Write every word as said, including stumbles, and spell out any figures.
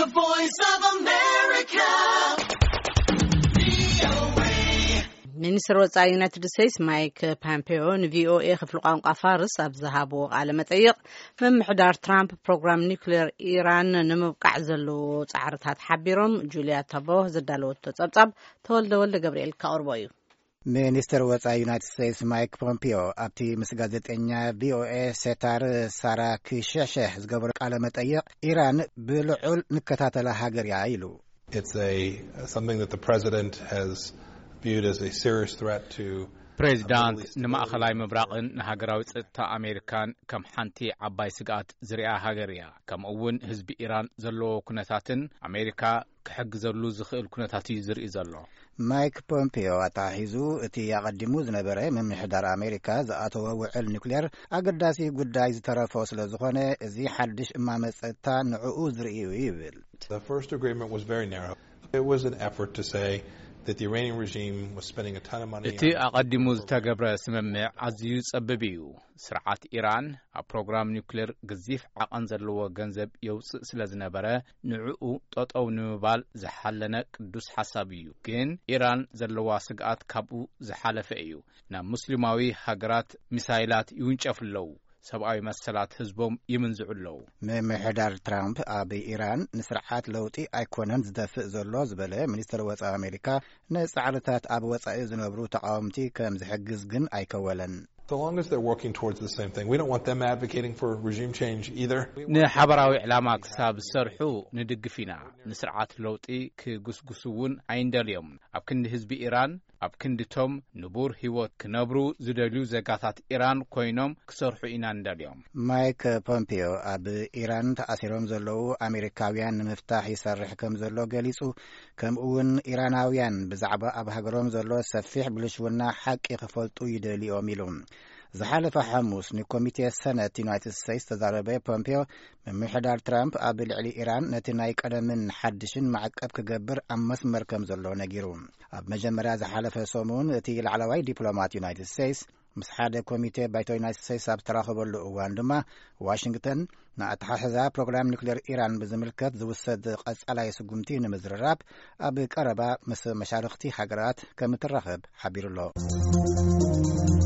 The Voice of America. ሚኒስትር ወጻኢ ዩናይትድ ስቴትስ ማይክ ፖምፔዮ ንቪኦኤ ክፍል ቋንቋ ፋርስ ኣብ ዝሃቦ ቃለ መጠይቅ መምሕዳር ትራምፕ ፕሮግራም ኒውክሌር ኢራን ንምብቃዕ ዘለዎ ጻዕርታት ሓቢሮም ጁልያ ታቦ ዝዳለወቶ ጸብጻብ ተወልደ ወልደ ገብርኤል ካቅርቦ እዩ። ሚኒስትር ወጻኢ ዩናይትድ ስቴትስ ማይክ ፖምፔዮ ኣብቲ ምስ ጋዜጠኛ ቪኦኤ ሴታር ሳራ ክሸሸህ ዝገበረ ቃለ መጠይቅ ኢራን ብልዑል ንከታተላ ሃገር እያ ኢሉ It's a something that the president has viewed as a serious threat to President ንማእኸላይ ምብራቕን ንሃገራዊ ጸጥታ ኣሜሪካን ከም ሓንቲ ዓባይ ስጋት ዝርያ ሃገርያ ከምኡውን ህዝቢ ኢራን ዘለዎ ኩነታትን ኣሜሪካ ክሕግዘሉ ዝኽእል ኩነታት እዩ ዝርኢ ዘሎ። ማይክ ፖምፔዮ ኣታሒዙ እቲ ያቀዲሙ ዝነበረ መምሕዳር ኣሜሪካ ዝኣተወ ውዕል ኒውክሌር ኣገዳሲ ጉዳይ ዝተረፈ ስለ ዝኾነ እዚ ሓድሽ እማመ ጸጥታ ንዕኡ ዝርኢ ይብል። The first agreement was very narrow. It was an effort to say that the Iranian regime was spending a ton of money. እቲ ኣቀዲሙ ዝተገብረ ስምምዕ ኣዝዩ ጸበብ እዩ። ስርዓት ኢራን ኣብ ፕሮግራም ኒውክሌር ግዚፍ ዓቐን ዘለዎ ገንዘብ የውፅእ ስለ ዝነበረ ንዕኡ ጠጠው ንምባል ዝሓለነ ቅዱስ ሓሳብ እዩ። ግን ኢራን ዘለዋ ስግኣት ካብኡ ዝሓለፈ እዩ። ናብ ሙስሊማዊ ሃገራት ሚሳይላት ይውንጨፍለው ሰብአዊ መሰላት ህዝቦም ይምንዝዑለው። መምሕዳር ትራምፕ ኣብ ኢራን ንስርዓት ለውጢ ኣይኮነን ዝደፍእ ዘሎ ዝበለ ሚኒስትር ወጻኢ ኣሜሪካ ንጻዕርታት ኣብ ወጻኢ ዝነብሩ ተቃወምቲ ከም ዝሕግዝ ግን ኣይከወለን። So long as they're working towards the same thing. We don't want them advocating for regime change either. ንሓበራዊ ዕላማ ክሳብ ዝሰርሑ ንድግፊና ንስርዓት ለውጢ ክጉስጉሱውን ኣይንደልዮም። ኣብ ክንዲ ህዝቢ ኢራን ኣብ ክንዲቶም ንቡር ህይወት ክነብሩ ዝደልዩ ዘጋታት ኢራን ኮይኖም ክሰርሑ ኢና እንደልዮም። ማይክ ፖምፔዮ ኣብ ኢራን ተኣሲሮም ዘለዉ ኣሜሪካውያን ንምፍታሕ ይሰርሕ ከም ዘሎ ገሊጹ ከምኡውን ኢራናውያን ብዛዕባ ኣብ ሃገሮም ዘሎ ሰፊሕ ብልሽውና ሓቂ ክፈልጡ ይደልዮም ኢሉ ዝሓለፈ ሐሙስ ንኮሚቴ ሰነት ዩናይትድ ስቴትስ ተዛረበ ፖምፔዮ መምሕዳር ትራምፕ ኣብ ልዕሊ ኢራን ነቲ ናይ ቀደምን ሓድሽን ማዕቀብ ክገብር ኣብ መስመር ከም ዘሎ ነጊሩ ኣብ መጀመርያ ዝሓለፈ ሰሙን እቲ ላዕለዋይ ዲፕሎማት ዩናይትድ ስቴትስ ምስ ሓደ ኮሚቴ ባይቶ ዩናይትድ ስቴትስ ኣብ ተራኸበሉ እዋን ድማ ዋሽንግተን ንኣተሓሕዛ ፕሮግራም ኒውክሌር ኢራን ብዝምልከት ዝውሰድ ቀጻላይ ስጉምቲ ንምዝርራብ ኣብ ቀረባ ምስ መሻርክቲ ሃገራት ከም እትራኸብ ሓቢሩሎ።